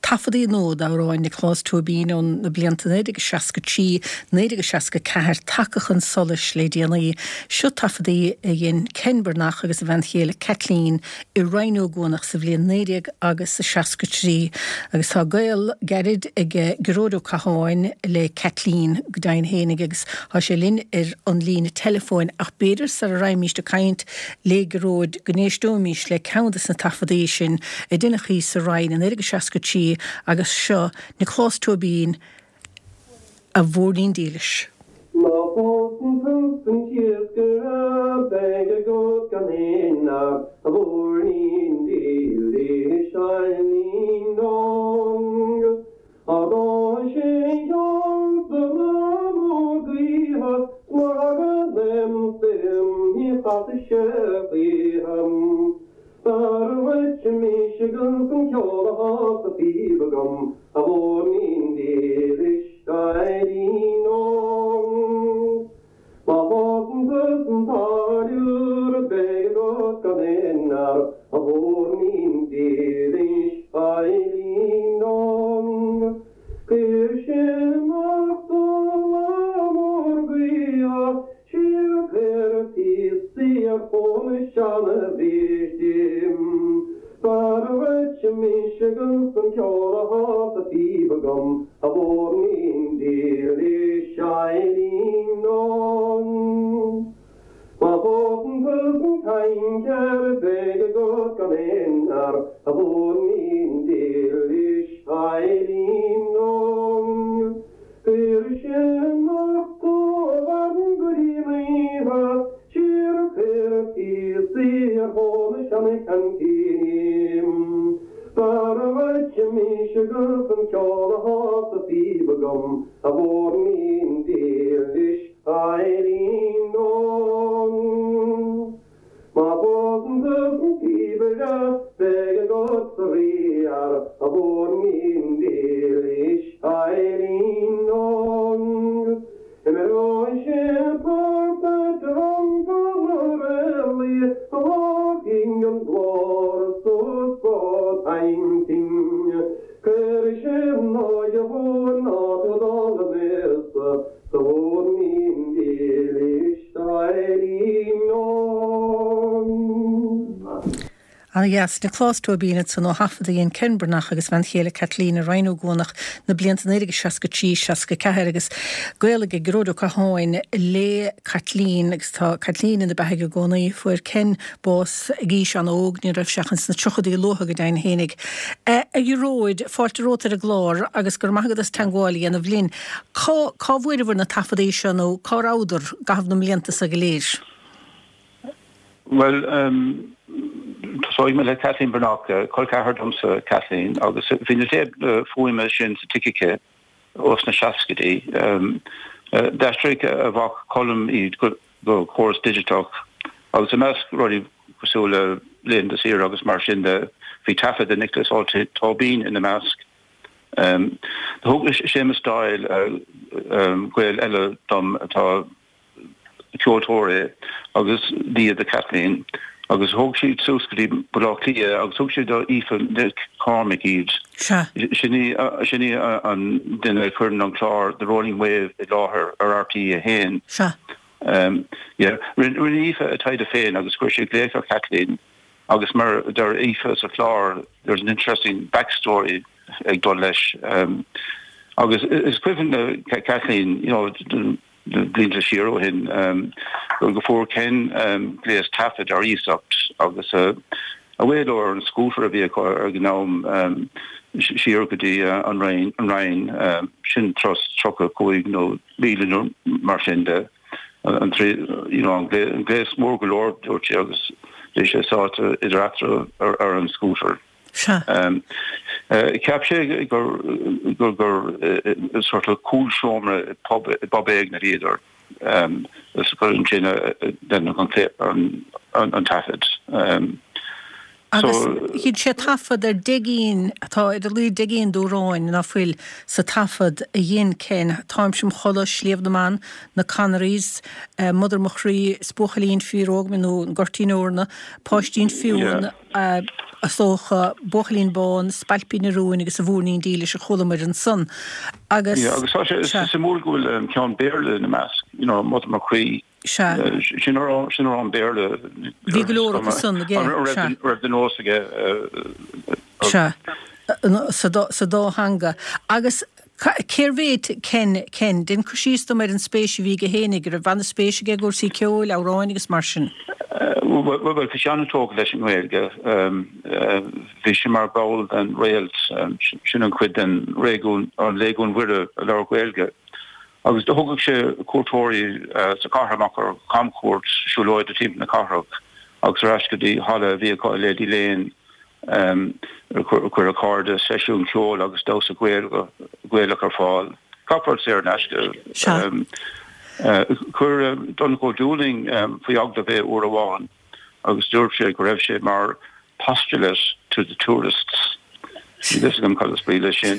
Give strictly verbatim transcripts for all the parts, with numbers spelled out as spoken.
tafadaí nód a roiin na chlás tuabín ón na blianta néidir seaca tí, néidir seaca ceir takachan solis le déanaí, seo tafadaí a dhéon Kenbernach agus a bhain chéile Kathleen i reinó gónach sa bblion néidir agus sa seaca trí, agus tá gael gerid ag gródó caháin le Kathleen go dain hénig agus há sé linn ar an lína telefóin ach beidir sa a raimís de caint le gród gnéistómís le countas na tafadaí sin a duine chi sa rain an éidir seaca tí agus seo na chlás tuabín a bhórlín dílis. Ma fóten fústen kyrkera bägge gått kan hinna a vårnin dílis shining dong a då tjej hjälpen och gliha smaga dem sem i fatte köp i ham Sarvach Michigan som kjala hasa fibagam a vårnin dílis shining dong Ma fåten fústen tarjur bägge gått kan hinna a vårnin dílis shining dong Kirchen Martola Morgia Chilker Tissia Pomishana Vishtim Sarvach Michigan som kjala hasa fibagam a vårnin dílis shining dong Ma fåten fústen tankar bägge gått kan hinna a vårnin dílis shining dong Kirchen Martola Morgia Chilker Tissia Pomishana Kantinim Sarvach Michigan som kjala hasa fibagam a vårnin dílis shining dong Ma fåten fústen fibera bägge gått riar a vårnin dílis shining dong Men roishe papet rompa morelli Walking and glor so spot einting Kirche noje vårna till dalenesa Så vårnin dílis shining dong Anna yes, na chlás tuabín san ó hafadaí in Kenbernach agus bhain chéile Kathleen a reinó gónach na blianta néidir seaca tí seaca ceir agus gaeilge gródó caháin le Kathleen agus tá Kathleen in de beige gónaí fuair Ken bós gís an óg ní raibh seachans na trochadaí locha go dain hénig. A dhearóid fáilte rótar a glár agus gur maigad tangálaí an a bhlín. Cá bhuiir bhar na tafadaí seo nó cá ráidir gabh na blianta sa go léir? Well, um so I'm like Kathleen Bernach, Colca Herdumsa Kathleen, agus Vinite Fuima Shin Tikike, Osna Shaskadi, um Dastrik a Vok column Eid go course digital. Agus a mask Roddy Kusula Lynn the Seer August Marsh in the Vitafa the Nicholas all Tobin in the mask. Um the Hoglish Shema style um Gwel Ella Dom Ta Kyotore August the the Kathleen. Agus hoog siad súscadí bulachlia agus hoog siad ífa Nick Cormac iad. Sinní sinní an duine chuireann an clár the Rolling Wave i láthair ar R T é a hain. Um yeah, rinne ífa a taide féin agus cuir siad léach Kathleen agus mar dar ífa sa clár there's an interesting backstory ag dul leis. Um agus is cuivan Kathleen, you know, the blinta shiro hin um go for Ken um Glass Taffet or Esopt agus a a way or in school for a vehicle or gnome um shiro godi on rain on rain um shin trust chocolate going no leading marchende and three you know Glass more galore or agus they saw to interact or on scooter. Um, uh, Capture gur gur gur sort of cool shomer pub Bob Egner either. Um, this is China then on on on Taffet. Um, so he'd sé tafad ar digín tá idir lí digín dóráin na fuil sa tafad a dhéon cén táimsim chola sléamh na man na Canaries uh, Mother Mochrí spóchalín fiúróg min nó gortín orna páistín fiún uh, a sócha bochalín bán, spalpí na rúin agus a bhúrnín díle se cholamar an son. Agus agus sa múlgúil cean béle na measc, mu mar chuí sin an béle. Bhí golóir go son agé. Raibh den nós aige. Se, sa dá hanga. Agus Céirvéid cen cen den cosísto mar an spéisi bhí go hénig ar bhana spéisi ge gur sí ceol á ráin agus mar sin. Well fi an tóg leis an réilge hí sin mar bail an réalt sin an cuid an réún an léún wire a le réilge. Agus do thugad sé cuatóirí sa carhamach ar camcuirt siúlóid a tí na carach agus ras go dtí hala bhí le dí léon chuir a cáda seisiún ceol agus dos a gcuéilech ar fáil. Capart sé ar neisce. Chuir don go dúling faoi agda bheith uair amháin agus dúirt sé go raibh sé mar postulate to the tourists. This gom call spríle sin.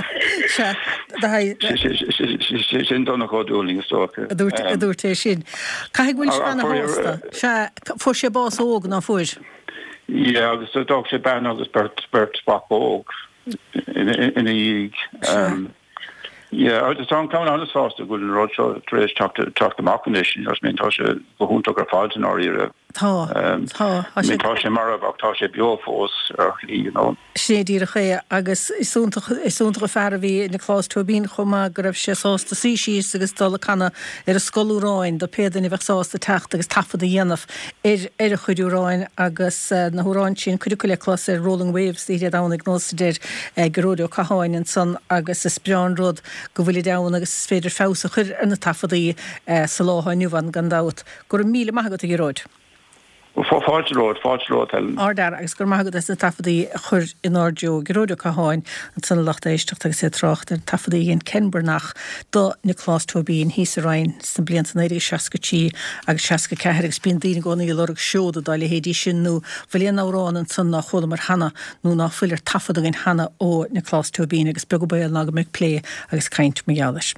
Sin donna go dúling stocha. A dúirt é sin. Caithfh bhfuil se anna hásta? Fuair sé bás óg ná fuair? Yeah, agus so dog sé ben agus bert bert spapóg in in a díig. Yeah, I just don't count on as fast to go and road show trace talk to talk the machinition as mean touch a go to go files in our era. Tá tá mean touch mar about touch biofos or you know. Sé dír ché agus isúnta isúnta fear bhí na chlás turbín chuma go raibh sé sásta sí síos agus dul canna ar a scoúráin do pédan i bheith sásta techt agus tafad a dhéanamh ar ar a chuidúráin agus na húráin sin cuiú le chlás ar Rolling Waves í dána gnóidir goróide caáin an san agus is breán rud go bhfuil dána agus féidir fása chuir ar na tafadaí sa láthniuhan gandát gur míle maigad a gróid. Fáilród fáilród Ardar agus gur maigad is na tafadaí chur in árdú goróide caáin an san lechta éisteach agus sé trocht ar tafadaí in Kenbernach do na chlás turbín hís a rain san blianta éidir seacatí agus seaca ceir agus bíon daoine gcóna i lorug seoda dáile hédí sin nó bhfuil árán an san nach chola mar hana nó ná fuilir tafada in hana ó na chlás turbín agus beag bail ná go mic lé agus caint meáis.